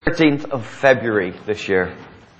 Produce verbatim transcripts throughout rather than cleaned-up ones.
thirteenth of February this year.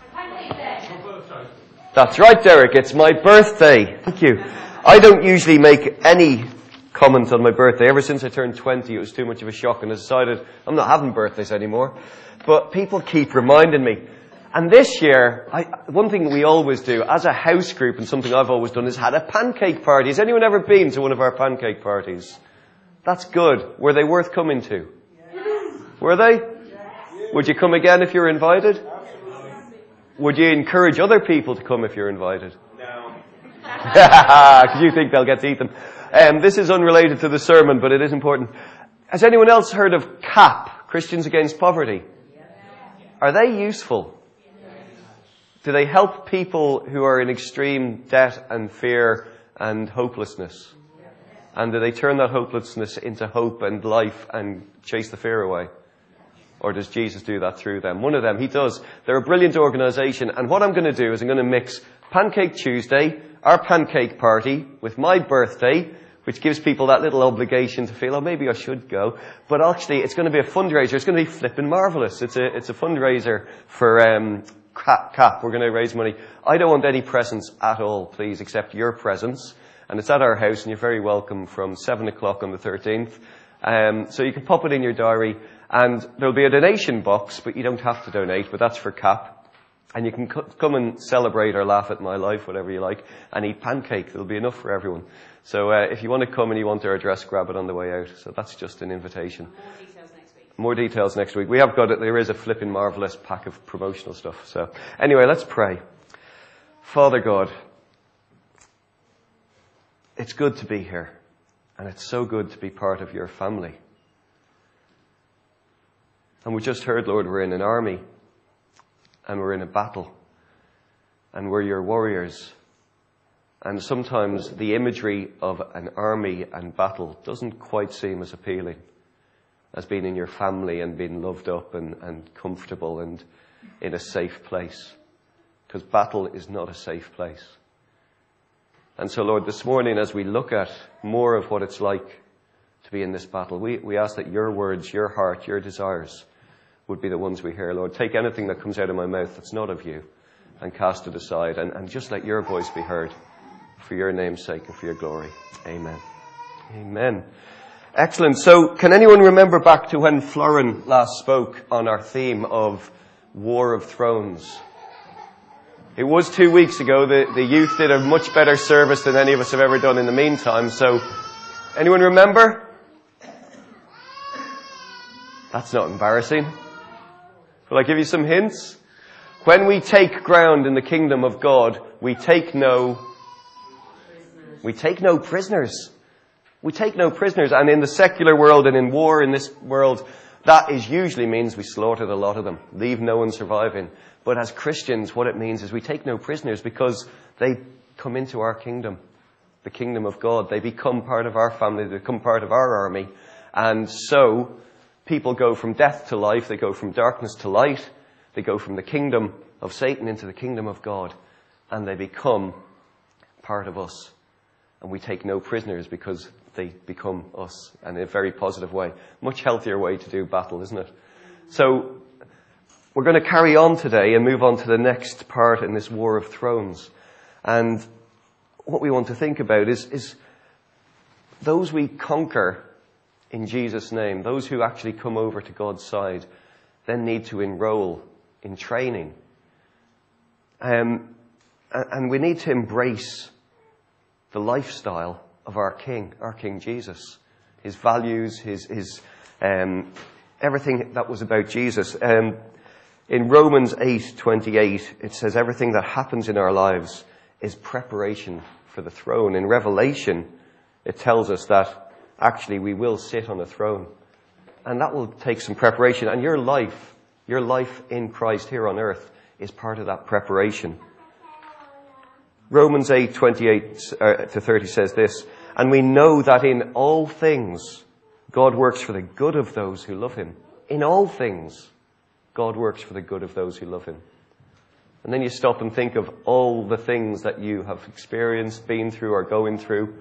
That's right, Derek. It's my birthday. Thank you. I don't usually make any comment on my birthday. Ever since I turned twenty, it was too much of a shock, and I decided I'm not having birthdays anymore. But people keep reminding me. And this year, I, one thing we always do, as a house group, and something I've always done, is had a pancake party. Has anyone ever been to one of our pancake parties? That's good. Were they worth coming to? Yes. Were they? Would you come again if you're invited? Absolutely. Would you encourage other people to come if you're invited? No. Because you think they'll get to eat them. Um, this is unrelated to the sermon, but it is important. Has anyone else heard of C A P, Christians Against Poverty? Are they useful? Do they help people who are in extreme debt and fear and hopelessness? And do they turn that hopelessness into hope and life and chase the fear away? Or does Jesus do that through them? One of them, he does. They're a brilliant organisation. And what I'm going to do is I'm going to mix Pancake Tuesday, our pancake party, with my birthday, which gives people that little obligation to feel, oh, maybe I should go. But actually, it's going to be a fundraiser. It's going to be flipping marvellous. It's a, it's a fundraiser for um, C A P. We're going to raise money. I don't want any presents at all, please, except your presents. And it's at our house, and you're very welcome from seven o'clock on the thirteenth. Um, so you can pop it in your diary. And there'll be a donation box, but you don't have to donate, but that's for C A P. And you can c- come and celebrate or laugh at my life, whatever you like, and eat pancake. There'll be enough for everyone. So uh, if you want to come and you want our address, grab it on the way out. So that's just an invitation. More details next week. More details next week. We have got it. There is a flipping marvellous pack of promotional stuff. So anyway, let's pray. Father God, it's good to be here. And it's so good to be part of your family. And we just heard, Lord, we're in an army, and we're in a battle, and we're your warriors. And sometimes the imagery of an army and battle doesn't quite seem as appealing as being in your family and being loved up and, and comfortable and in a safe place. Because battle is not a safe place. And so, Lord, this morning, as we look at more of what it's like to be in this battle, we, we ask that your words, your heart, your desires would be the ones we hear, Lord. Take anything that comes out of my mouth that's not of you and cast it aside, and, and just let your voice be heard for your name's sake and for your glory. Amen. Amen. Excellent. So can anyone remember back to when Florin last spoke on our theme of War of Thrones? It was two weeks ago. The, the youth did a much better service than any of us have ever done in the meantime. So anyone remember? That's not embarrassing. Will I give you some hints? When we take ground in the kingdom of God, we take no, we take no prisoners. We take no prisoners. And in the secular world and in war in this world, that is usually means we slaughtered a lot of them, leave no one surviving. But as Christians, what it means is we take no prisoners because they come into our kingdom, the kingdom of God. They become part of our family. They become part of our army. And so people go from death to life. They go from darkness to light. They go from the kingdom of Satan into the kingdom of God. And they become part of us. And we take no prisoners because they become us. And in a very positive way. Much healthier way to do battle, isn't it? So we're going to carry on today and move on to the next part in this War of Thrones. And what we want to think about is, is those we conquer in Jesus' name, those who actually come over to God's side, then need to enroll in training. Um, and we need to embrace the lifestyle of our King, our King Jesus. His values, his, his um, everything that was about Jesus. Um, in Romans eight twenty-eight, it says everything that happens in our lives is preparation for the throne. In Revelation, it tells us that actually we will sit on a throne. And that will take some preparation. And your life, your life in Christ here on earth is part of that preparation. Romans eight twenty-eight to thirty says this, and we know that in all things God works for the good of those who love him. In all things God works for the good of those who love him. And then you stop and think of all the things that you have experienced, been through, or going through.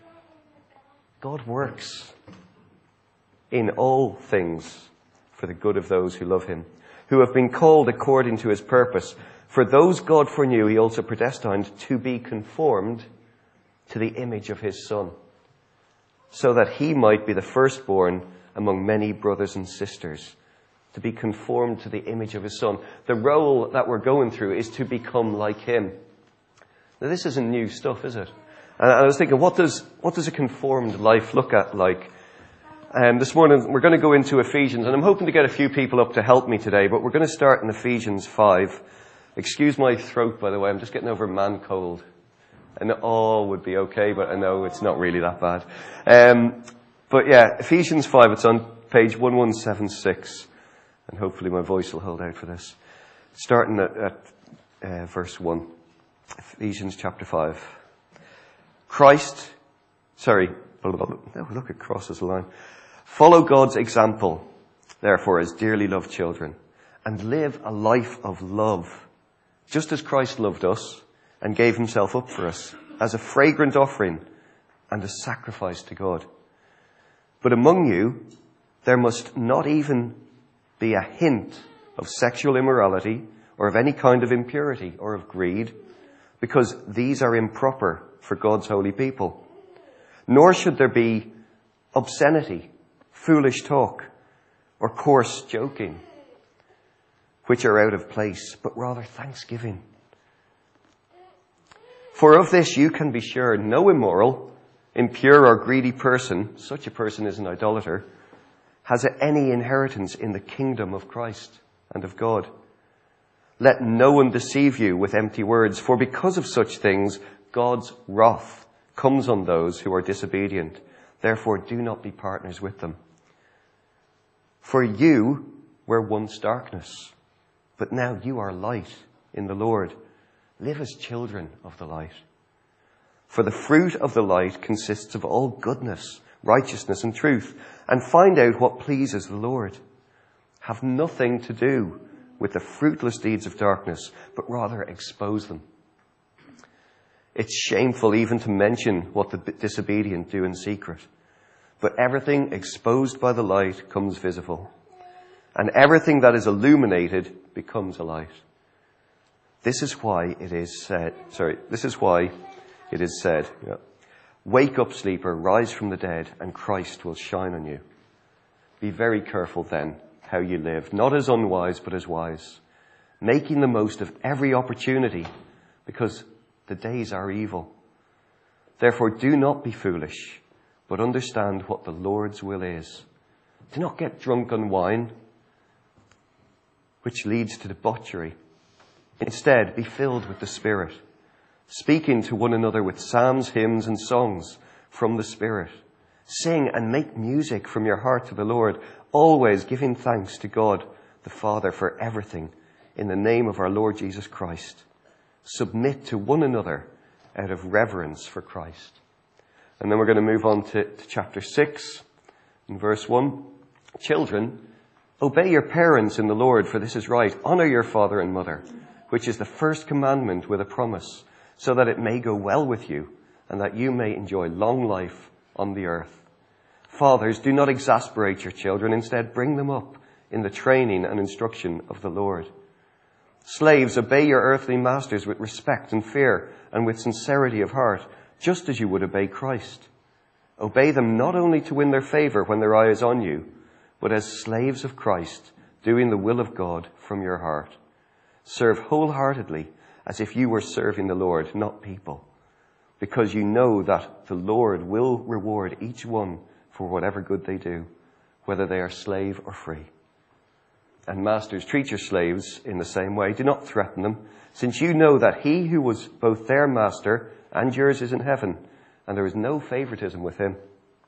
God works in all things for the good of those who love him. who have been called according to his purpose. For those God foreknew, he also predestined to be conformed to the image of his Son, so that he might be the firstborn among many brothers and sisters. To be conformed to the image of his Son. The role that we're going through is to become like him. Now, this isn't new stuff, is it? And I was thinking, what does what does a conformed life look at like? Um, this morning we're going to go into Ephesians, and I'm hoping to get a few people up to help me today, but we're going to start in Ephesians five. Excuse my throat, by the way, I'm just getting over a man cold. And all would be okay, but I know it's not really that bad. Um, but yeah, Ephesians five, it's on page eleven seventy-six, and hopefully my voice will hold out for this. Starting at, at uh, verse one, Ephesians chapter five. Christ, sorry, oh, look at crosses the line. Follow God's example, therefore, as dearly loved children, and live a life of love, just as Christ loved us and gave himself up for us as a fragrant offering and a sacrifice to God. But among you, there must not even be a hint of sexual immorality or of any kind of impurity or of greed, because these are improper for God's holy people. Nor should there be obscenity, foolish talk, or coarse joking, which are out of place, but rather thanksgiving. For of this you can be sure, no immoral, impure or greedy person, such a person is an idolater, has any inheritance in the kingdom of Christ and of God. Let no one deceive you with empty words, for because of such things, God's wrath comes on those who are disobedient. Therefore, do not be partners with them. For you were once darkness, but now you are light in the Lord. Live as children of the light. For the fruit of the light consists of all goodness, righteousness, and truth, and find out what pleases the Lord. Have nothing to do with the fruitless deeds of darkness, but rather expose them. It's shameful even to mention what the disobedient do in secret. But everything exposed by the light comes visible, and everything that is illuminated becomes a light. This is why it is said, sorry, this is why it is said, yeah, wake up, sleeper, rise from the dead, and Christ will shine on you. Be very careful then how you live, not as unwise, but as wise, making the most of every opportunity, because the days are evil. Therefore, do not be foolish, but understand what the Lord's will is. Do not get drunk on wine, which leads to debauchery. Instead, be filled with the Spirit, speaking to one another with psalms, hymns, and songs from the Spirit. Sing and make music from your heart to the Lord, always giving thanks to God the Father for everything in the name of our Lord Jesus Christ. Submit to one another out of reverence for Christ. And then we're going to move on to, to chapter six, in verse one. Children, obey your parents in the Lord, for this is right. Honor your father and mother, which is the first commandment with a promise, so that it may go well with you, and that you may enjoy long life on the earth. Fathers, do not exasperate your children. Instead, bring them up in the training and instruction of the Lord. Slaves, obey your earthly masters with respect and fear and with sincerity of heart, just as you would obey Christ. Obey them not only to win their favor when their eye is on you, but as slaves of Christ, doing the will of God from your heart. Serve wholeheartedly as if you were serving the Lord, not people, because you know that the Lord will reward each one for whatever good they do, whether they are slave or free. And masters, treat your slaves in the same way. Do not threaten them, since you know that he who was both their master and yours is in heaven, and there is no favoritism with him.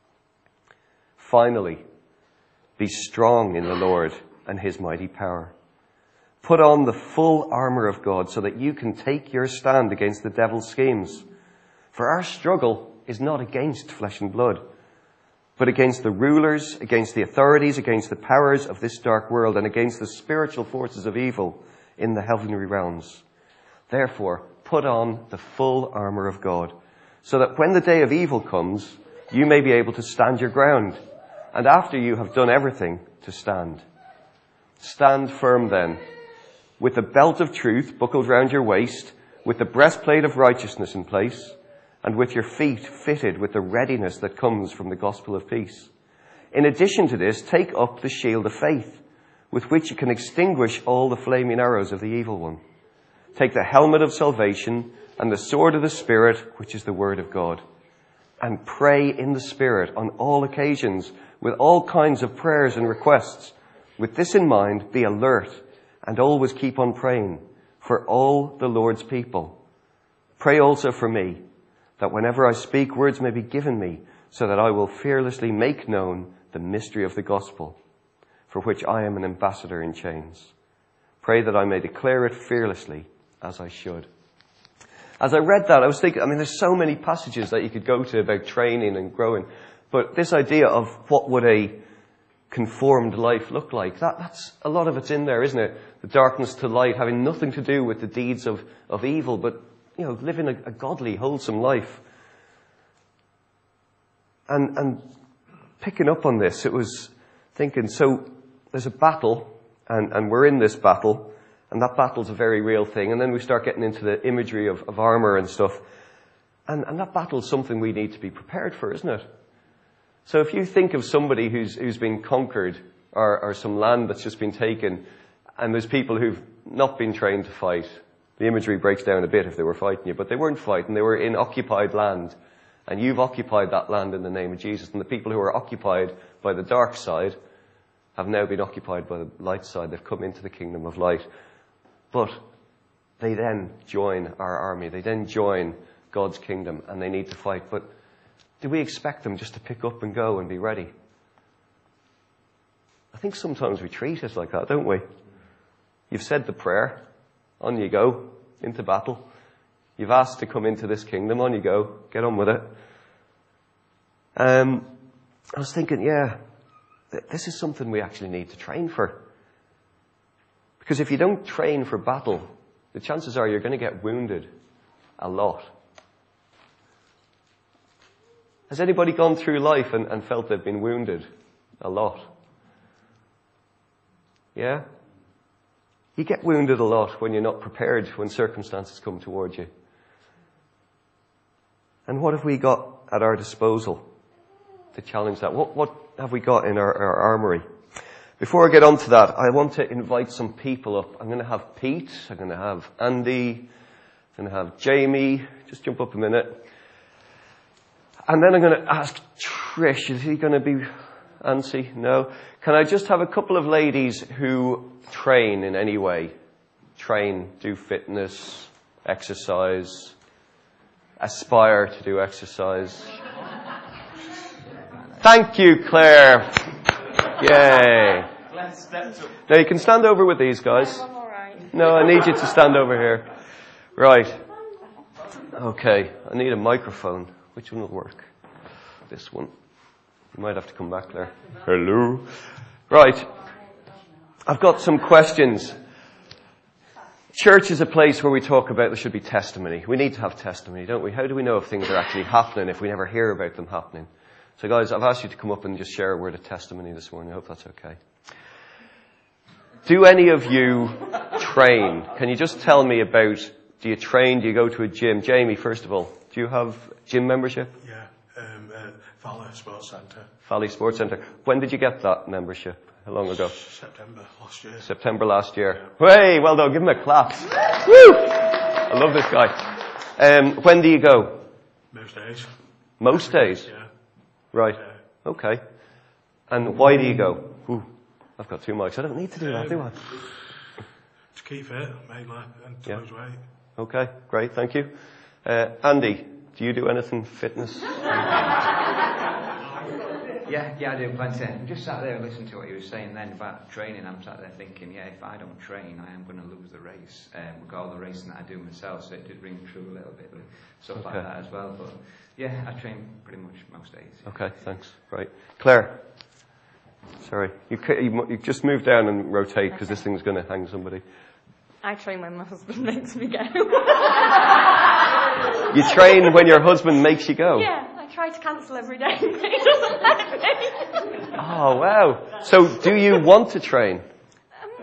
Finally, be strong in the Lord and his mighty power. Put on the full armor of God so that you can take your stand against the devil's schemes. For our struggle is not against flesh and blood, but against the rulers, against the authorities, against the powers of this dark world, and against the spiritual forces of evil in the heavenly realms. Therefore, put on the full armor of God, so that when the day of evil comes, you may be able to stand your ground, and after you have done everything, to stand. Stand firm then, with the belt of truth buckled round your waist, with the breastplate of righteousness in place, and with your feet fitted with the readiness that comes from the gospel of peace. In addition to this, take up the shield of faith, with which you can extinguish all the flaming arrows of the evil one. Take the helmet of salvation and the sword of the Spirit, which is the word of God. And pray in the Spirit on all occasions with all kinds of prayers and requests. With this in mind, be alert and always keep on praying for all the Lord's people. Pray also for me, that whenever I speak, words may be given me, so that I will fearlessly make known the mystery of the gospel, for which I am an ambassador in chains. Pray that I may declare it fearlessly, as I should. As I read that, I was thinking, I mean, there's so many passages that you could go to about training and growing, but this idea of what would a conformed life look like, that, that's, a lot of it's in there, isn't it? The darkness to light, having nothing to do with the deeds of, of evil, but, you know, living a, a godly, wholesome life. And, and picking up on this, it was thinking, so there's a battle, and, and we're in this battle, and that battle's a very real thing. And then we start getting into the imagery of, of armor and stuff. And, and that battle's something we need to be prepared for, isn't it? So if you think of somebody who's, who's been conquered, or, or some land that's just been taken, and there's people who've not been trained to fight, the imagery breaks down a bit if they were fighting you, but they weren't fighting, they were in occupied land. And you've occupied that land in the name of Jesus. And the people who are occupied by the dark side have now been occupied by the light side. They've come into the kingdom of light. But they then join our army. They then join God's kingdom, and they need to fight. But do we expect them just to pick up and go and be ready? I think sometimes we treat it like that, don't we? You've said the prayer. On you go, into battle. You've asked to come into this kingdom. On you go. Get on with it. Um, I was thinking, yeah, th- this is something we actually need to train for. Because if you don't train for battle, the chances are you're going to get wounded a lot. Has anybody gone through life and, and felt they've been wounded a lot? Yeah? You get wounded a lot when you're not prepared, when circumstances come towards you. And what have we got at our disposal to challenge that? What, what have we got in our, our armory? Before I get on to that, I want to invite some people up. I'm going to have Pete, I'm going to have Andy, I'm going to have Jamie. Just jump up a minute. And then I'm going to ask Trish, is he going to be Ansi? No. Can I just have a couple of ladies who train in any way? Train, do fitness, exercise, aspire to do exercise. Thank you, Claire. Yay. Now you can stand over with these guys. No, I need you to stand over here. Right. Okay, I need a microphone. Which one will work? This one. You might have to come back, Claire. Hello. Right. I've got some questions. Church is a place where we talk about there should be testimony. We need to have testimony, don't we? How do we know if things are actually happening if we never hear about them happening? So guys, I've asked you to come up and just share a word of testimony this morning. I hope that's okay. Do any of you train? Can you just tell me about, do you train? Do you go to a gym? Jamie, first of all, do you have gym membership? Yeah, um, uh, Valley Sports Centre. Valley Sports Centre. When did you get that membership? How long ago? September last year. September last year. Hey, well done. Give him a clap. Woo! I love this guy. Um, when do you go? Most days. Most days? Yeah. Right. Yeah. Okay. And why do you go? Ooh, I've got two mics. I don't need to do that, do I? To keep fit, mainly, and to Yeah. lose weight. Okay, great. Thank you. Uh, Andy, do you do anything fitness? Yeah, yeah, I do plenty. I'm just sat there listening to what you were saying then about training. I'm sat there thinking, yeah, if I don't train, I am going to lose the race. Um, with all the racing that I do myself, so it did ring true a little bit with stuff Okay. like that as well. But yeah, I train pretty much most days. Okay, thanks. Right. Claire. Sorry. You, ca- you, you just move down and rotate because this thing's going to hang somebody. I train when my husband makes me go. You train when your husband makes you go? Yeah, I try to cancel every day, but he doesn't let me. Oh, wow. So do you want to train? Um,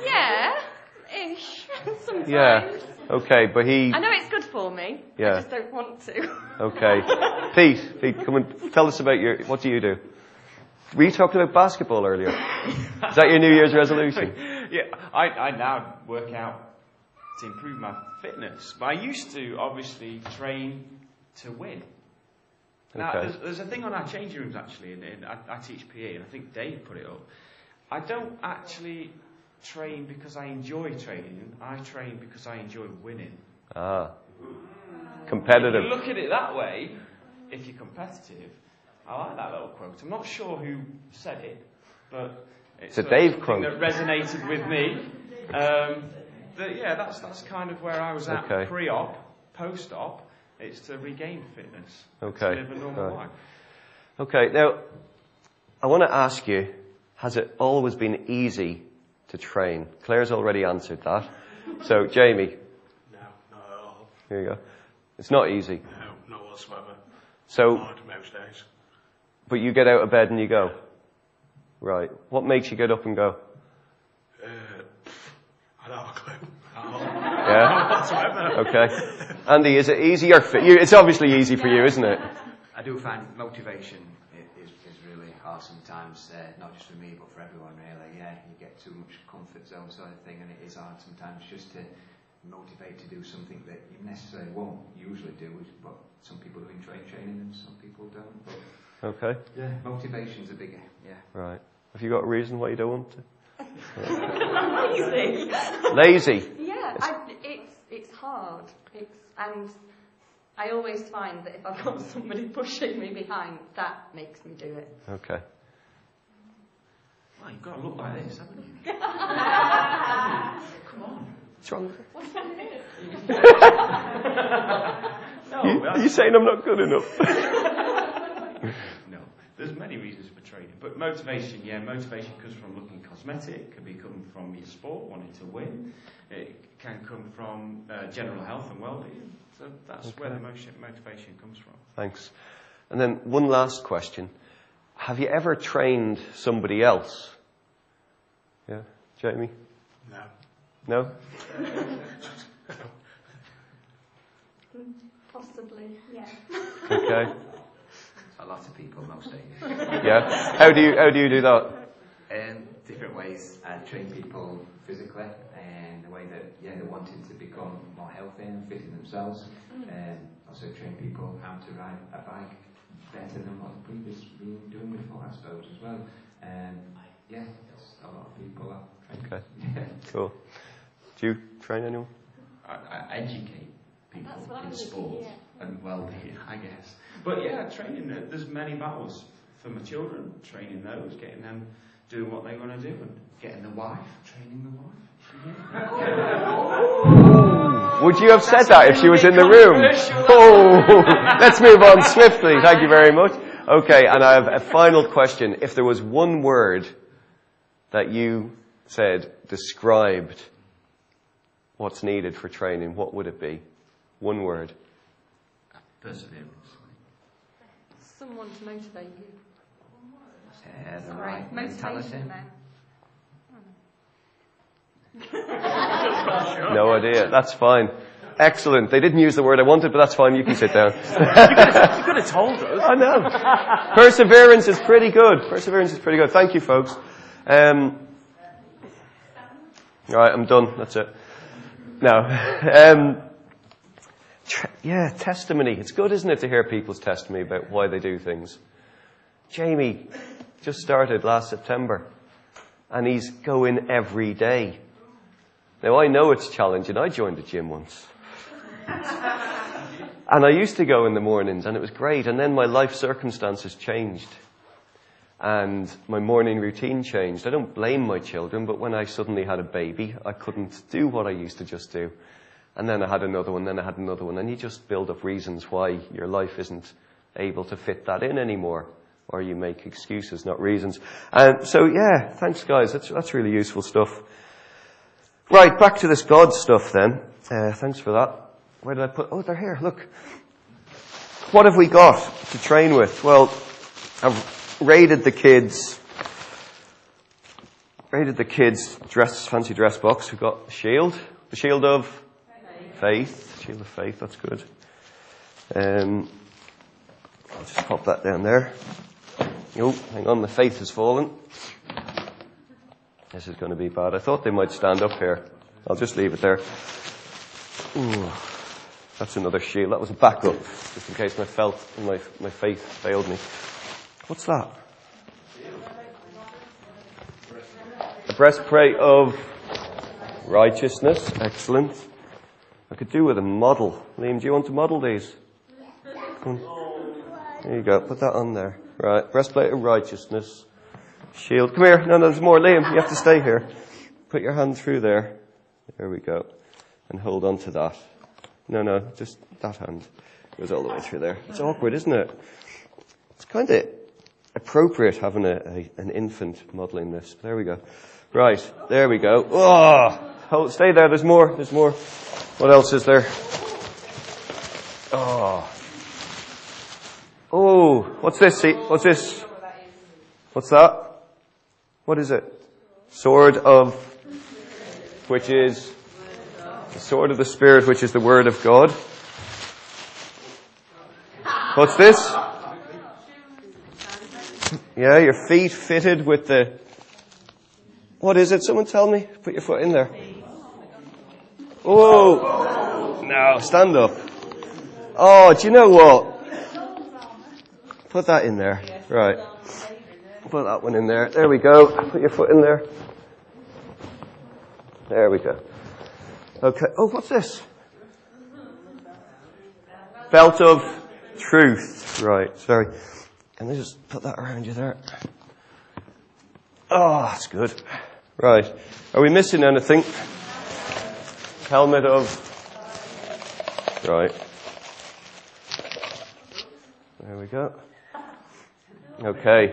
Yeah, ish. Sometimes. Yeah. Okay, but he... I know it's good for me. Yeah. I just don't want to. Okay. Pete, Pete, come and tell us about your... What do you do? Were you talking about basketball earlier? Is that your New Year's resolution? Yeah, I, I now work out to improve my fitness. But I used to, obviously, train to win. Now, Okay. there's, there's a thing on our changing rooms, actually, and, and I, I teach P E, and I think Dave put it up. I don't actually train because I enjoy training. I train because I enjoy winning. Ah. Competitive. If you look at it that way, if you're competitive, I like that little quote. I'm not sure who said it, but it's, It's a Dave something quote. that resonated with me. Um, but yeah, that's that's kind of where I was at Okay. pre-op, post-op. It's to regain fitness, Okay. to live a normal Right. life. Okay, now, I want to ask you, has it always been easy to train? Claire's already answered that. So, Jamie, No, not at all. here you go. It's not easy. No, not whatsoever. So, Hard most days. but you get out of bed and you go. Right. What makes you get up and go? Uh, I don't have a clue. At all. Yeah? Whatsoever. Okay. Andy, is it easier for you? It's obviously easy for you, isn't it? I do find motivation i- is, is really hard sometimes, uh, not just for me, but for everyone really. Yeah, you get too much comfort zone sort of thing, and it is hard sometimes just to motivate to do something that you necessarily won't usually do, but some people do in train training and some people don't. But Okay. yeah, motivation's a bigger, yeah. Right. Have you got a reason why you don't want to? Lazy. Lazy. Yeah, I, it's it's hard. It's and I always find that if I've got somebody pushing me behind, that makes me do it. Okay. Well, you've got to look like this, haven't you? Come on. What's wrong with it? What's wrong with it? No, You, but are you saying I'm not good enough? No, there's many reasons for training, but motivation, yeah, motivation comes from looking cosmetic, it can be come from your sport, wanting to win, it can come from uh, general health and well-being, so that's Okay. where the motion, motivation comes from. Thanks. And then one last question. Have you ever trained somebody else? Yeah, Jamie? No. No? Possibly, yeah. Okay. A lot of people most days. Yeah. How do you how do you do that? Um, different ways. I train people physically and the way that yeah they're wanting to become more healthy and fit in themselves. Um, also train people how to ride a bike better than what the previous been doing before, I suppose, as well. Um, yeah, it's a lot of people are trained. Okay. Yeah. Cool. Do you train anyone? I, I educate people That's what I in was sport thinking, and well-being, I guess. But yeah, training, uh, there's many battles for my children, training those, getting them doing what they want to do, and getting the wife, training the wife. Would you have said that if she was in the room? Oh, let's move on swiftly. Thank you very much. Okay, and I have a final question. If there was one word that you said described what's needed for training, what would it be? One word. Perseverance. Someone to motivate you. Uh, the Right. right mentality. Motivation then. No idea. That's fine. Excellent. They didn't use the word I wanted, but that's fine. You can sit down. You could have told us. I know. Perseverance is pretty good. Perseverance is pretty good. Thank you, folks. Um, all right, I'm done. That's it. Now, um, tr- yeah, testimony. It's good, isn't it, to hear people's testimony about why they do things. Jamie just started last September, and he's going every day. Now, I know it's challenging. I joined a gym once. And I used to go in the mornings, and it was great. And then my life circumstances changed. And my morning routine changed. I don't blame my children, but when I suddenly had a baby, I couldn't do what I used to just do. And then I had another one, then I had another one. And you just build up reasons why your life isn't able to fit that in anymore. Or you make excuses, not reasons. And so, yeah, thanks, guys. That's, that's really useful stuff. Right, back to this God stuff then. Uh, thanks for that. Where did I put... Oh, they're here. Look. What have we got to train with? Well, I've rated the kids raided the kids' dress, fancy dress box. We've got the shield. The shield of faith. faith. Shield of faith, that's good. Um, I'll just pop that down there. Oh, hang on, the faith has fallen. This is going to be bad. I thought they might stand up here. I'll just leave it there. Ooh, that's another shield. That was a backup, just in case my felt my my faith failed me. What's that? A breastplate of righteousness. Excellent. I could do with a model. Liam, do you want to model these? Come on. There you go. Put that on there. Right. Breastplate of righteousness. Shield. Come here. No, no, there's more. Liam, you have to stay here. Put your hand through there. There we go. And hold on to that. No, no, just that hand. Goes all the way through there. It's awkward, isn't it? It's kind of appropriate having a, a, an infant modelling this. There we go. Right. There we go. Oh! Hold, stay there. There's more. There's more. What else is there? Oh. Oh. What's this? See? What's this? What's that? What is it? Sword of, which is the sword of the Spirit, which is the Word of God. What's this? Yeah, your feet fitted with the, what is it? Someone tell me. Put your foot in there. Oh, no, stand up. Oh, do you know what? Put that in there. Right. Put that one in there. There we go. Put your foot in there. There we go. Okay. Oh, what's this? Belt of truth. Right. Sorry. Can I just put that around you there? Oh, that's good. Right. Are we missing anything? Helmet of... Right. There we go. Okay.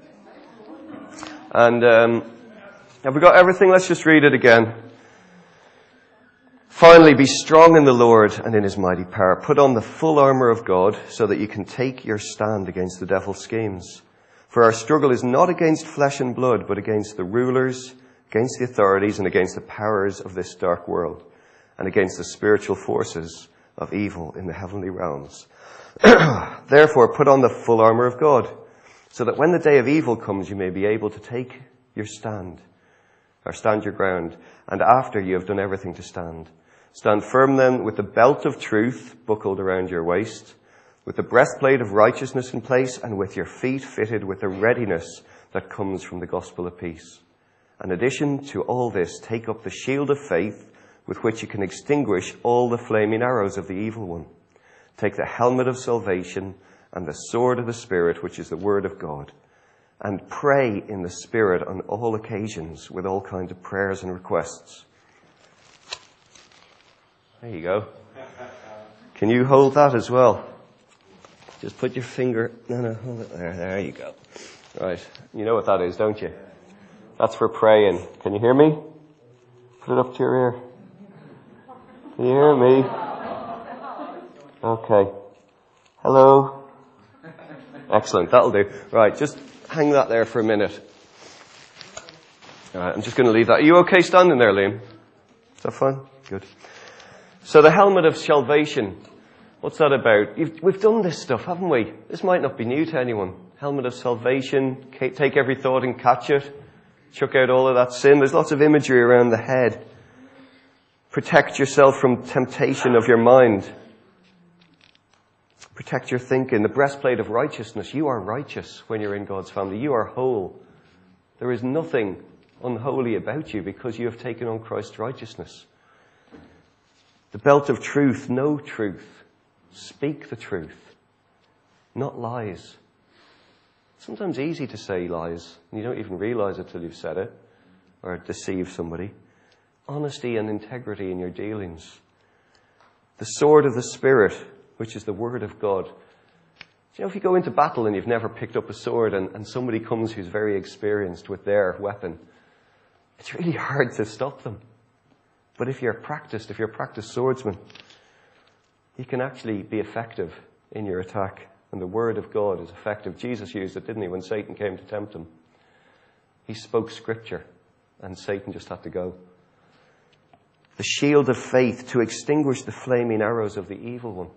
And um, have we got everything? Let's just read it again. Finally, be strong in the Lord and in his mighty power. Put on the full armour of God so that you can take your stand against the devil's schemes. For our struggle is not against flesh and blood, but against the rulers, against the authorities, and against the powers of this dark world, and against the spiritual forces of evil in the heavenly realms. Therefore, put on the full armour of God, so that when the day of evil comes, you may be able to take your stand, or stand your ground, and after you have done everything to stand. Stand firm then with the belt of truth buckled around your waist, with the breastplate of righteousness in place, and with your feet fitted with the readiness that comes from the gospel of peace. In addition to all this, take up the shield of faith, with which you can extinguish all the flaming arrows of the evil one. Take the helmet of salvation and the sword of the Spirit, which is the word of God, and pray in the Spirit on all occasions with all kinds of prayers and requests. There you go. Can you hold that as well? Just put your finger... No, no, hold it there. There you go. Right. You know what that is, don't you? That's for praying. Can you hear me? Put it up to your ear. Can you hear me? Okay. Hello? Excellent. That'll do. Right. Just hang that there for a minute. All right. I'm just going to leave that. Are you okay standing there, Liam? Is that fine? Good. So the helmet of salvation. What's that about? You've, we've done this stuff, haven't we? This might not be new to anyone. Helmet of salvation. Take every thought and catch it. Chuck out all of that sin. There's lots of imagery around the head. Protect yourself from temptation of your mind. Protect your thinking. The breastplate of righteousness. You are righteous when you're in God's family. You are whole. There is nothing unholy about you because you have taken on Christ's righteousness. The belt of truth. Know truth. Speak the truth. Not lies. Sometimes easy to say lies, and you don't even realize it till you've said it, or deceive somebody. Honesty and integrity in your dealings. The sword of the Spirit, which is the Word of God. Do you know, if you go into battle and you've never picked up a sword, and, and somebody comes who's very experienced with their weapon, it's really hard to stop them. But if you're practiced, if you're a practiced swordsman, you can actually be effective in your attack. And the Word of God is effective. Jesus used it, didn't he, when Satan came to tempt him? He spoke Scripture. and Satan just had to go. The shield of faith to extinguish the flaming arrows of the evil one.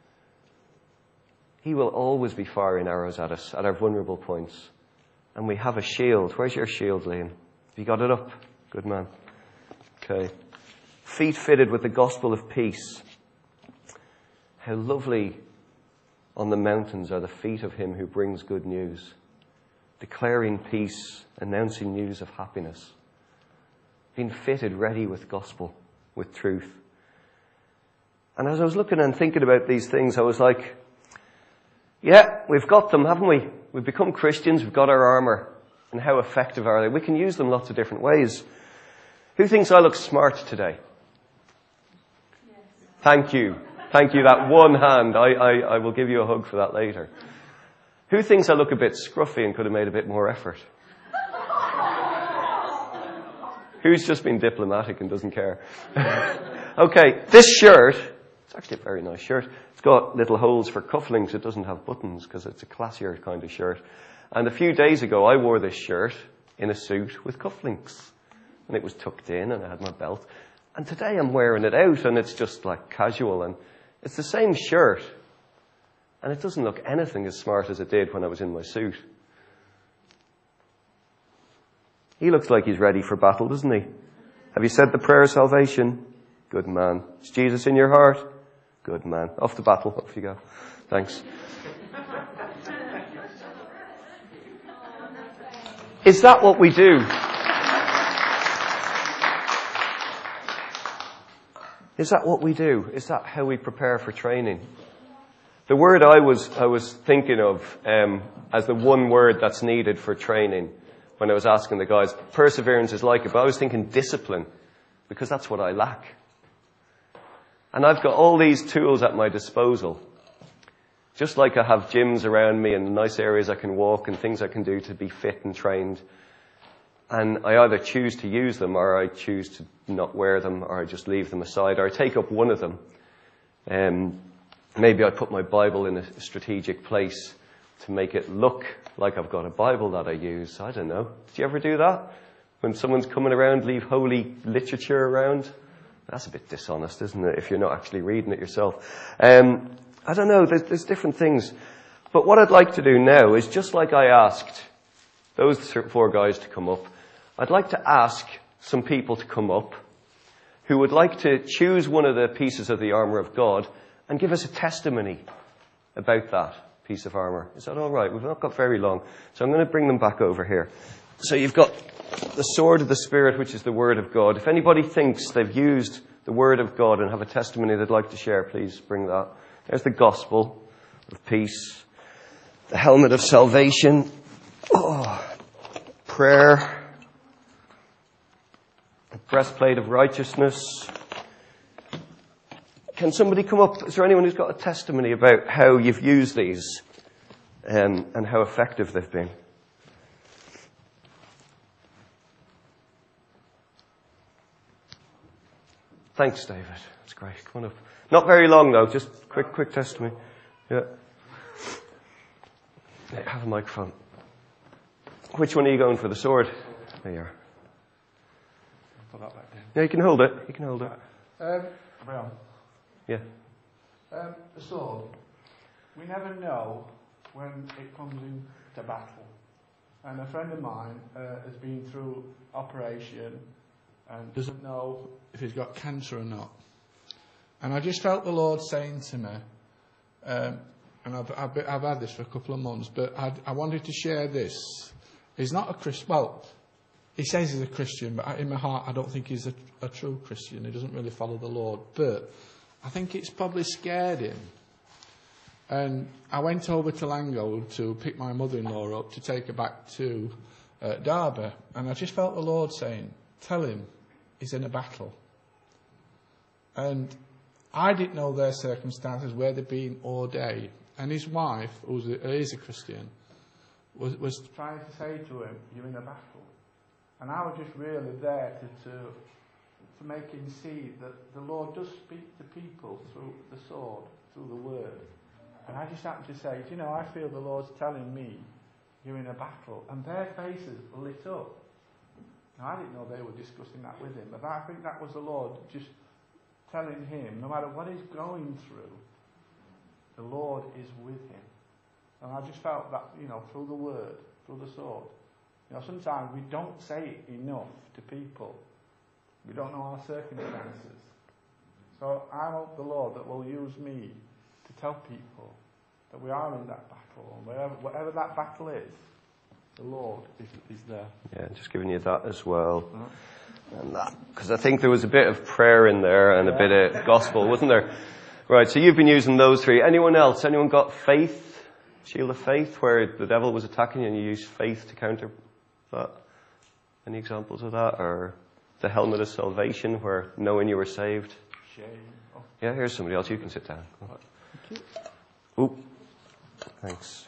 He will always be firing arrows at us, at our vulnerable points. And we have a shield. Where's your shield, Liam? Have you got it up? Good man. Okay. Feet fitted with the gospel of peace. How lovely on the mountains are the feet of him who brings good news, declaring peace, announcing news of happiness. Being fitted, ready with gospel, with truth. And as I was looking and thinking about these things, I was like, yeah, we've got them, haven't we? We've become Christians, we've got our armour. And how effective are they? We can use them lots of different ways. Who thinks I look smart today? Yes. Thank you. Thank you, that one hand. I, I, I will give you a hug for that later. Who thinks I look a bit scruffy and could have made a bit more effort? Who's just been diplomatic and doesn't care? Okay, this shirt, it's actually a very nice shirt. It's got little holes for cufflinks. It doesn't have buttons because it's a classier kind of shirt. And a few days ago, I wore this shirt in a suit with cufflinks. And it was tucked in and I had my belt. And today I'm wearing it out and it's just like casual. And it's the same shirt. And it doesn't look anything as smart as it did when I was in my suit. He looks like he's ready for battle, doesn't he? Have you said the prayer of salvation? Good man. Is Jesus in your heart? Good man. Off to battle. Off you go. Thanks. Is that what we do? Is that what we do? Is that how we prepare for training? The word I was I was thinking of um, as the one word that's needed for training when I was asking the guys, perseverance is like it, but I was thinking discipline, because that's what I lack. And I've got all these tools at my disposal. Just like I have gyms around me and nice areas I can walk and things I can do to be fit and trained. And I either choose to use them or I choose to not wear them or I just leave them aside or I take up one of them. Um, maybe I put my Bible in a strategic place to make it look like I've got a Bible that I use. I don't know. Do you ever do that? When someone's coming around, leave holy literature around? That's a bit dishonest, isn't it, if you're not actually reading it yourself? Um, I don't know. There's, there's different things. But what I'd like to do now is, just like I asked those four guys to come up, I'd like to ask some people to come up who would like to choose one of the pieces of the armour of God and give us a testimony about that piece of armour. Is that all right? We've not got very long, so I'm going to bring them back over here. So you've got the sword of the Spirit, which is the Word of God. If anybody thinks they've used the Word of God and have a testimony they'd like to share, please bring that. There's the gospel of peace, the helmet of salvation, oh, prayer, the breastplate of righteousness. Can somebody come up? Is there anyone who's got a testimony about how you've used these um, and how effective they've been? Thanks, David. That's great. Come on up. Not very long, though. Just quick, quick testimony. Yeah. Yeah, have a microphone. Which one are you going for? The sword? There you are. Put that back down. Yeah, you can hold it. You can hold it. Um, well, Yeah. um, the sword. We never know when it comes into battle. And a friend of mine uh, has been through operation and doesn't know if he's got cancer or not. And I just felt the Lord saying to me, um, and I've, I've, I've had this for a couple of months, but I, I wanted to share this. He's not a Christian. Well, he says he's a Christian, but in my heart I don't think he's a, a true Christian. He doesn't really follow the Lord. But I think it's probably scared him. And I went over to Lango to pick my mother-in-law up to take her back to uh, Derby. And I just felt the Lord saying, tell him he's in a battle. And I didn't know their circumstances, where they'd been all day. And his wife, who is a Christian, was, was trying to say to him, you're in a battle. And I was just really there to, to, to make him see that the Lord does speak to people through the sword, through the word. And I just happened to say, you know, I feel the Lord's telling me you're in a battle. And their faces lit up. And I didn't know they were discussing that with him, but I think that was the Lord just telling him, no matter what he's going through, the Lord is with him. And I just felt that, you know, through the word, through the sword. You know, sometimes we don't say it enough to people. We don't know our circumstances. So I hope the Lord that will use me to tell people that we are in that battle, and wherever, whatever that battle is, the Lord is, is there. Yeah, just giving you that as well. Mm-hmm. And that, because I think there was a bit of prayer in there and yeah. a bit of gospel, wasn't there? Right, so you've been using those three. Anyone else? Anyone got faith? Shield of faith, where the devil was attacking you and you used faith to counter that? Any examples of that? Or the helmet of salvation, where knowing you were saved? Shame. Oh. Yeah, here's somebody else. You can sit down. Thank you. Ooh. Thanks.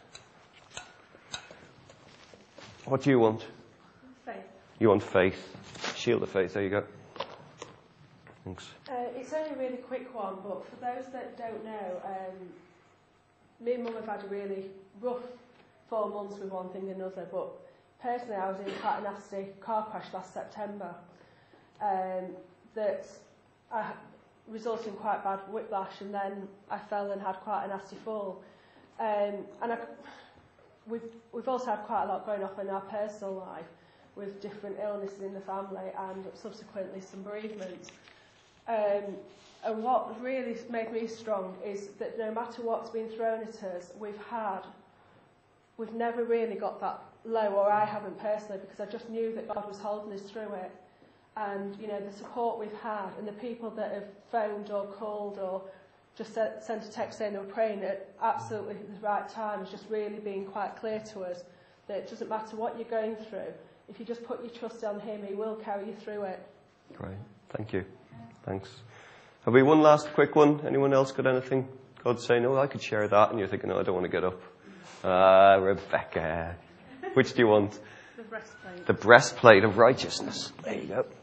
What do you want? Faith. You want faith. Shield of faith. There you go. Thanks. Uh, it's only a really quick one, but for those that don't know, um, me and Mum have had a really rough four months with one thing and another, but personally I was in quite a nasty car crash last September um, that I resulted in quite bad whiplash, and then I fell and had quite a nasty fall. Um, and I, we've, we've also had quite a lot going on in our personal life with different illnesses in the family and subsequently some bereavements. Um, and what really made me strong is that no matter what's been thrown at us, we've had, we've never really got that low, or I haven't personally, because I just knew that God was holding us through it. And, you know, the support we've had and the people that have phoned or called or just sent a text saying they were praying at absolutely the right time has just really been quite clear to us that it doesn't matter what you're going through. If you just put your trust on Him, He will carry you through it. Great. Thank you. Thanks. Have we one last quick one? Anyone else got anything? God's saying, oh, I could share that. And you're thinking, no, I don't want to get up. Ah, uh, Rebecca. Which do you want? The breastplate. The breastplate of righteousness. There you go.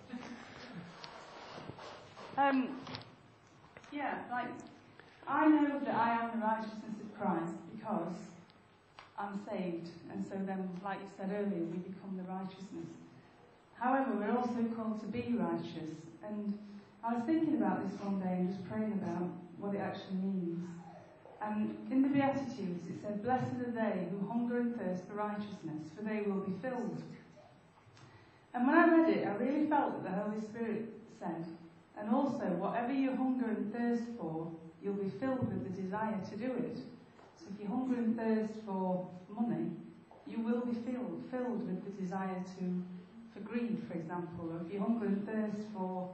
Um, yeah, like, I know that I am the righteousness of Christ because I'm saved. And so then, like you said earlier, we become the righteousness. However, we're also called to be righteous. And I was thinking about this one day and just praying about what it actually means. And in the Beatitudes it said, blessed are they who hunger and thirst for righteousness, for they will be filled. And when I read it, I really felt that the Holy Spirit said, and also whatever you hunger and thirst for, you'll be filled with the desire to do it. So if you hunger and thirst for money, you will be filled, filled with the desire to, for greed, for example. Or if you hunger and thirst for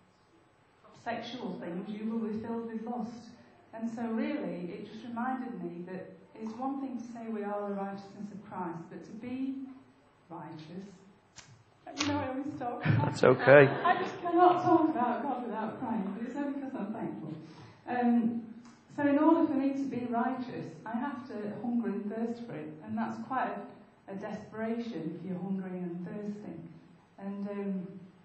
sexual things, you will be filled with lust. And so really, it just reminded me that it's one thing to say we are the righteousness of Christ, but to be righteous, you know, I always talk. It's okay. I just cannot talk about God without crying, but it's only because I'm thankful. Um, so in order for me to be righteous, I have to hunger and thirst for it, and that's quite a, a desperation if you're hungering and thirsting. And um,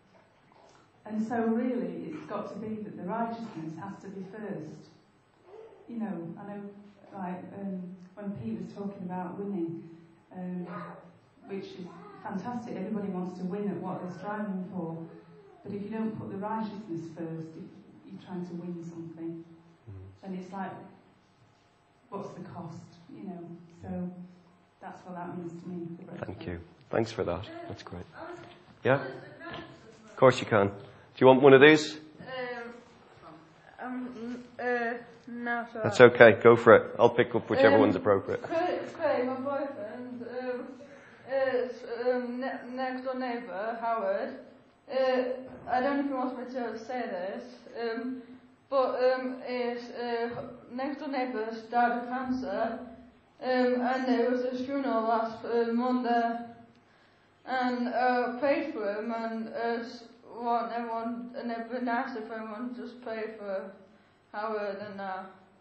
and so really, it's got to be that the righteousness has to be first. You know, I know, like, um, when Pete was talking about winning, um, which is fantastic, everybody wants to win at what they're striving for, but if you don't put the righteousness first, if you're trying to win something, then it's like, what's the cost, you know? So that's what that means to me. Thank you. Thanks for that. That's great. Yeah? Of course you can. Do you want one of these? Um, um, uh, no, sorry. That's okay. Go for it. I'll pick up whichever um, one's appropriate. Craig, Craig, my boyfriend, um, is um, ne- next door neighbour, Howard. Uh, I don't know if he wants me to say this, um, but um, his uh, next door neighbour's died of cancer, um, and there was his funeral last uh, Monday, and uh, prayed for him, and uh, want everyone, and it'd be nice if everyone just prayed for Howard and that.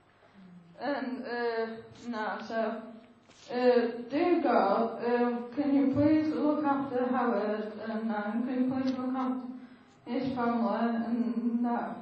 And uh, nah, so uh, dear God, uh, can you please look after Howard and uh, can you please look after his family and that.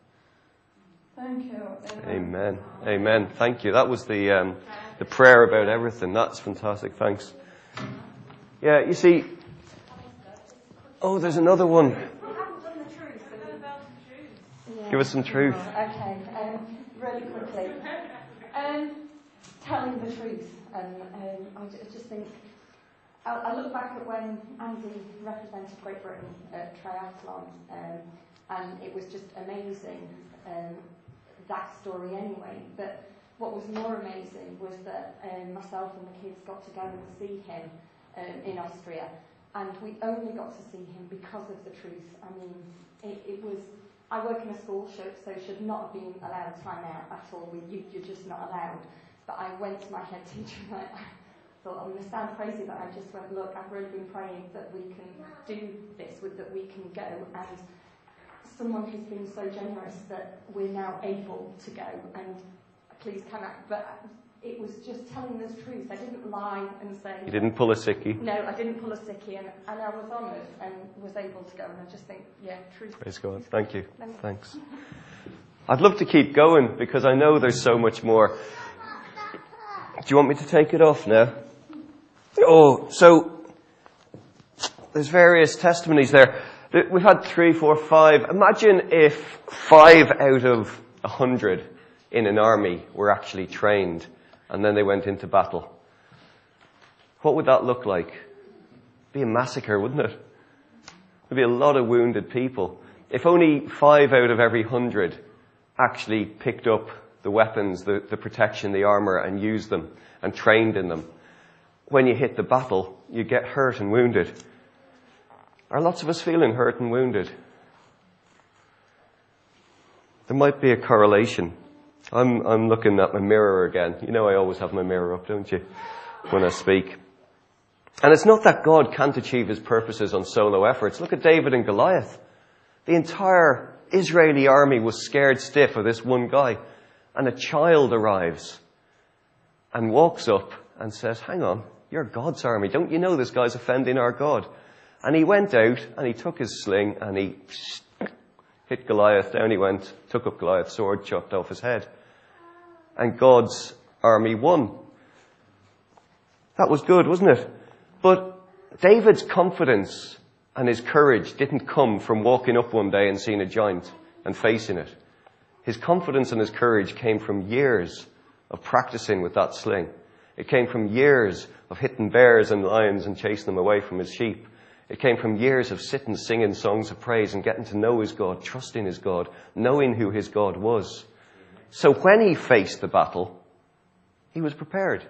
Thank you. Amen. Amen. Thank you. That was the um, the prayer about everything. That's fantastic. Thanks. Yeah, you see, Oh, there's another one. We haven't done the truth. Yeah. Give us some truth. Okay, um, really quickly. Um, telling the truth. And um, I ju- just think, I, I look back at when Andy represented Great Britain at triathlon, um, and it was just amazing, um, that story anyway. But what was more amazing was that um, myself and the kids got to go and see him um, in Austria, and we only got to see him because of the truth. I mean, it, it was, I work in a school, so so should not have been allowed time out at all. We, you, you're just not allowed. But I went to my head teacher and I thought, I'm going to sound crazy, but I just went, look, I've really been praying that we can do this, with, that we can go. And someone has been so generous that we're now able to go. And please can I? But it was just telling the truth. I didn't lie and say... You didn't pull a sickie? No, I didn't pull a sickie, and, and I was honoured and was able to go. And I just think, yeah, truth. Praise God. Thank you. Thanks. Thanks. I'd love to keep going because I know there's so much more. Do you want me to take it off now? Oh, so there's various testimonies there. We've had three, four, five. Imagine if five out of a hundred in an army were actually trained and then they went into battle. What would that look like? It'd be a massacre, wouldn't it? There'd be a lot of wounded people. If only five out of every hundred actually picked up the weapons, the, the protection, the armour, and used them and trained in them, when you hit the battle, you get hurt and wounded. Are lots of us feeling hurt and wounded? There might be a correlation. I'm, I'm looking at my mirror again. You know I always have my mirror up, don't you, when I speak. And it's not that God can't achieve his purposes on solo efforts. Look at David and Goliath. The entire Israeli army was scared stiff of this one guy. And a child arrives and walks up and says, hang on, you're God's army. Don't you know this guy's offending our God? And he went out and he took his sling and he hit Goliath. Down he went, took up Goliath's sword, chopped off his head. And God's army won. That was good, wasn't it? But David's confidence and his courage didn't come from walking up one day and seeing a giant and facing it. His confidence and his courage came from years of practicing with that sling. It came from years of hitting bears and lions and chasing them away from his sheep. It came from years of sitting, singing songs of praise and getting to know his God, trusting his God, knowing who his God was. So when he faced the battle, he was prepared.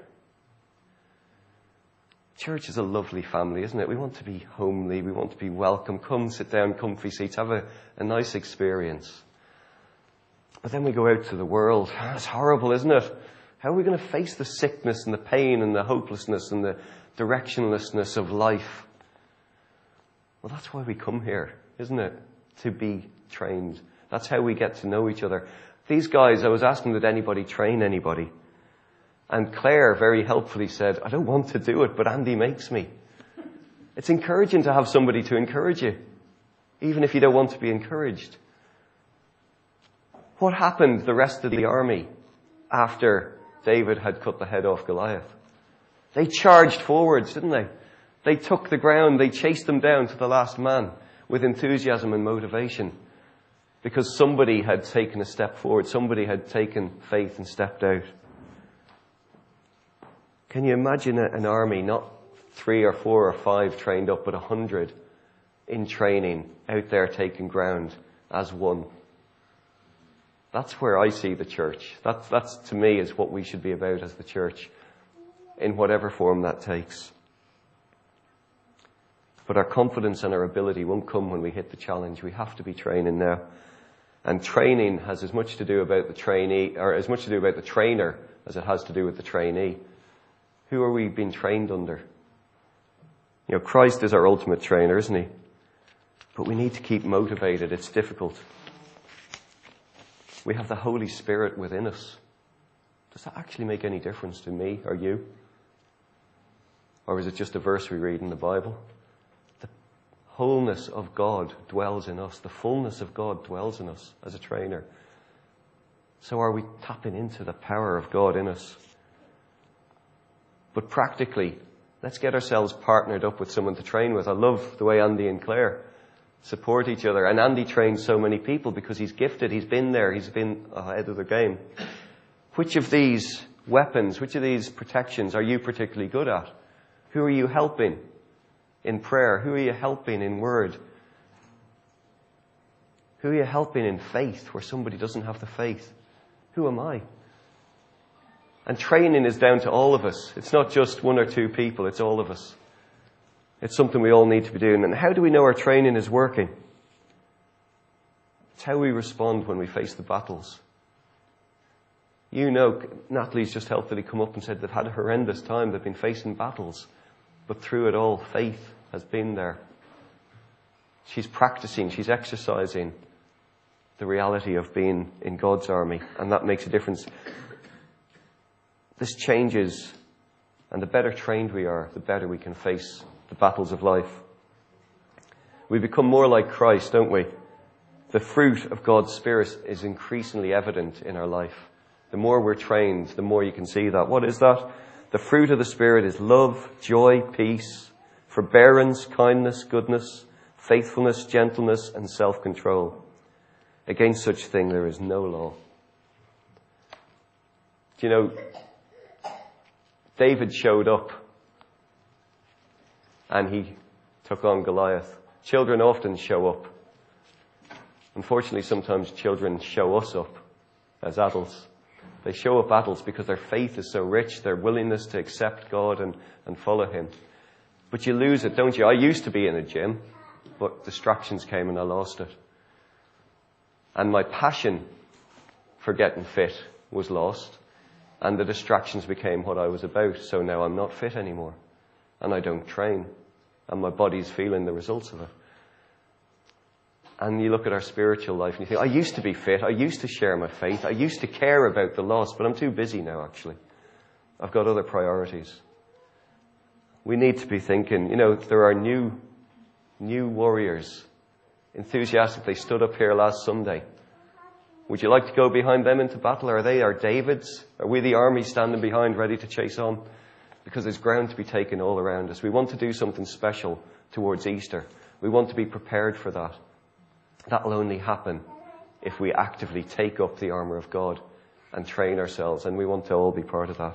Church is a lovely family, isn't it? We want to be homely. We want to be welcome. Come, sit down, comfy seats, have a, a nice experience. But then we go out to the world. It's horrible, isn't it? How are we going to face the sickness and the pain and the hopelessness and the directionlessness of life? Well, that's why we come here, isn't it? To be trained. That's how we get to know each other. These guys, I was asking, did anybody train anybody? And Claire very helpfully said, I don't want to do it, but Andy makes me. It's encouraging to have somebody to encourage you, even if you don't want to be encouraged. What happened the rest of the army after David had cut the head off Goliath? They charged forwards, didn't they? They took the ground, they chased them down to the last man with enthusiasm and motivation because somebody had taken a step forward, somebody had taken faith and stepped out. Can you imagine an army, not three or four or five trained up, but a hundred in training, out there taking ground as one? That's where I see the church. That's, that's to me, is what we should be about as the church, in whatever form that takes. But our confidence and our ability won't come when we hit the challenge. We have to be training now. And training has as much to do about the trainee, or as much to do about the trainer as it has to do with the trainee. Who are we being trained under? You know, Christ is our ultimate trainer, isn't he? But we need to keep motivated. It's difficult. We have the Holy Spirit within us. Does that actually make any difference to me or you? Or is it just a verse we read in the Bible? The wholeness of God dwells in us. The fullness of God dwells in us as a trainer. So are we tapping into the power of God in us? But practically, Let's get ourselves partnered up with someone to train with. I love the way Andy and Claire support each other. And Andy trains so many people because he's gifted. He's been there. He's been ahead of the game. Which of these weapons, which of these protections are you particularly good at? Who are you helping in prayer? Who are you helping in word? Who are you helping in faith where somebody doesn't have the faith? Who am I? And training is down to all of us. It's not just one or two people. It's all of us. It's something we all need to be doing. And how do we know our training is working? It's how we respond when we face the battles. You know, Natalie's just helpfully come up and said they've had a horrendous time. They've been facing battles. But through it all, faith has been there. She's practicing, she's exercising the reality of being in God's army. And that makes a difference. This changes. And the better trained we are, the better we can face the battles of life. We become more like Christ, don't we? The fruit of God's Spirit is increasingly evident in our life. The more we're trained, the more you can see that. What is that? The fruit of the Spirit is love, joy, peace, forbearance, kindness, goodness, faithfulness, gentleness, and self-control. Against such thing there is no law. Do you know, David showed up and he took on Goliath. Children often show up. Unfortunately, sometimes children show us up as adults. They show up adults because their faith is so rich, their willingness to accept God and, and follow Him. But you lose it, don't you? I used to be in a gym, but distractions came and I lost it. And my passion for getting fit was lost, and the distractions became what I was about. So now I'm not fit anymore, and I don't train, and my body's feeling the results of it. And you look at our spiritual life and you think, I used to be fit, I used to share my faith, I used to care about the lost, but I'm too busy now, actually. I've got other priorities. We need to be thinking, you know, there are new, new warriors. Enthusiastically stood up here last Sunday. Would you like to go behind them into battle? Are they our Davids? Are we the army standing behind, ready to chase on? Because there's ground to be taken all around us. We want to do something special towards Easter. We want to be prepared for that. That will only happen if we actively take up the armour of God and train ourselves, and we want to all be part of that.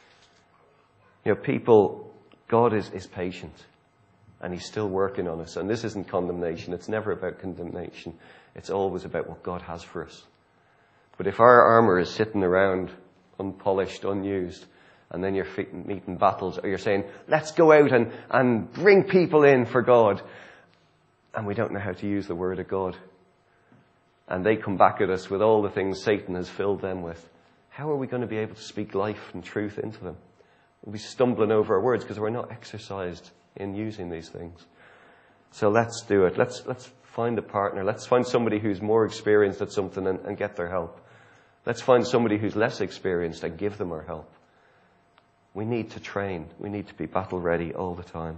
You know, people, God is, is patient, and He's still working on us. And this isn't condemnation. It's never about condemnation. It's always about what God has for us. But if our armour is sitting around unpolished, unused, and then you're meeting battles, or you're saying, let's go out and, and bring people in for God, and we don't know how to use the Word of God, and they come back at us with all the things Satan has filled them with, how are we going to be able to speak life and truth into them? We'll be stumbling over our words because we're not exercised in using these things. So let's do it. Let's let's find a partner. Let's find somebody who's more experienced at something and, and get their help. Let's find somebody who's less experienced and give them our help. We need to train. We need to be battle ready all the time.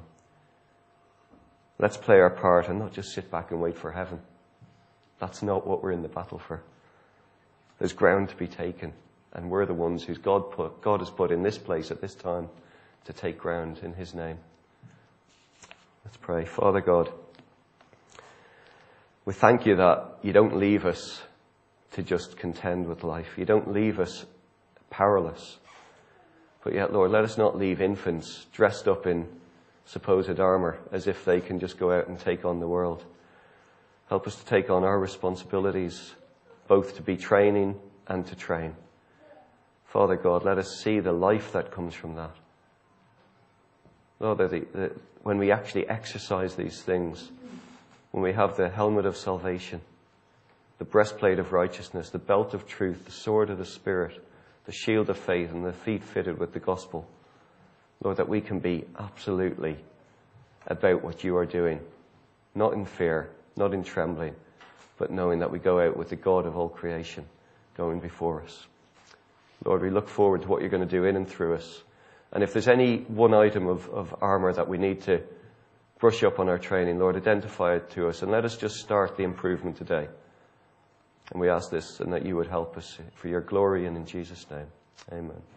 Let's play our part and not just sit back and wait for heaven. That's not what we're in the battle for. There's ground to be taken, and we're the ones who God put, God has put in this place at this time to take ground in His name. Let's pray. Father God, we thank You that You don't leave us to just contend with life. You don't leave us powerless. But yet, Lord, let us not leave infants dressed up in supposed armour as if they can just go out and take on the world. Help us to take on our responsibilities, both to be training and to train. Father God, let us see the life that comes from that. Lord, that the, the, when we actually exercise these things, when we have the helmet of salvation, the breastplate of righteousness, the belt of truth, the sword of the Spirit, the shield of faith, and the feet fitted with the gospel, Lord, that we can be absolutely about what You are doing, not in fear, not in trembling, but knowing that we go out with the God of all creation going before us. Lord, we look forward to what You're going to do in and through us. And if there's any one item of, of armour that we need to brush up on our training, Lord, identify it to us and let us just start the improvement today. And we ask this and that You would help us for Your glory and in Jesus' name. Amen.